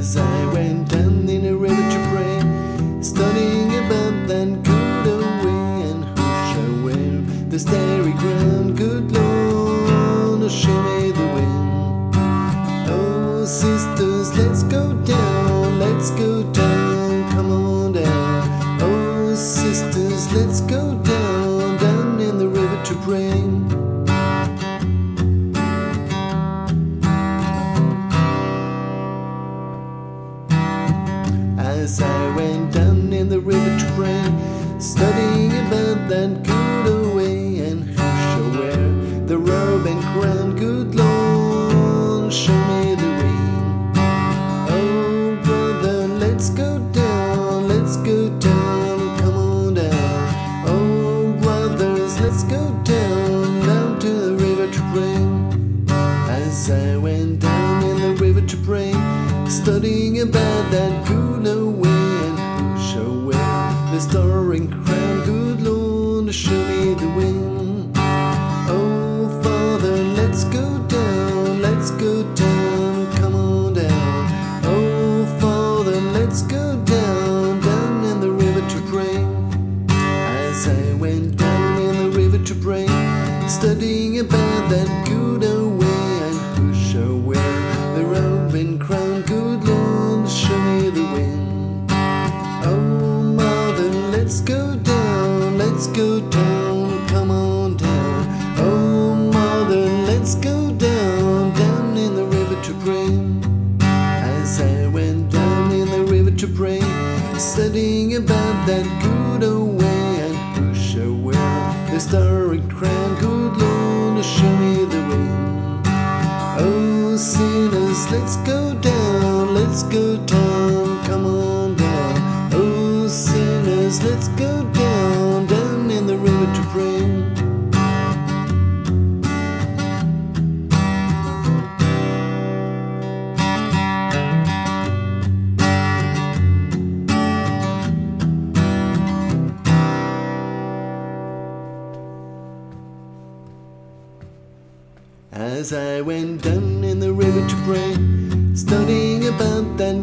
As I went down in the river to pray, studying about that good old way, and who shall wear the starry crown? Good Lord, show me the way. Oh sisters, let's go down, come on down. Oh sisters, let's go down in the river to pray. As I went down in the river to pray, studying about that good old way, and who shall wear the robe and crown? Good Lord, show me the way. Oh brother, let's go down, come on down. Oh brothers, let's go down to the river to pray. As I went down in the river to pray, studying about that good old way, and who shall wear the star and crown? Good Lord, show me the way. Oh Father, let's go down, come on down. Oh Father, let's go down in the river to pray. As I went down in the river to pray, studying about that good old way, and who shall wear the robe and crown? Good Lord, show me the way. Oh mother, let's go down, come on down. Oh mother, let's go down in the river to pray. As I went down in the river to pray, studying about that good old way, and who shall wear the starry crown? Good Lord, show me the way. Oh sinners, let's go down, come on down. Oh sinners, let's go down in the river to pray. As I went down in the river to pray, studying about that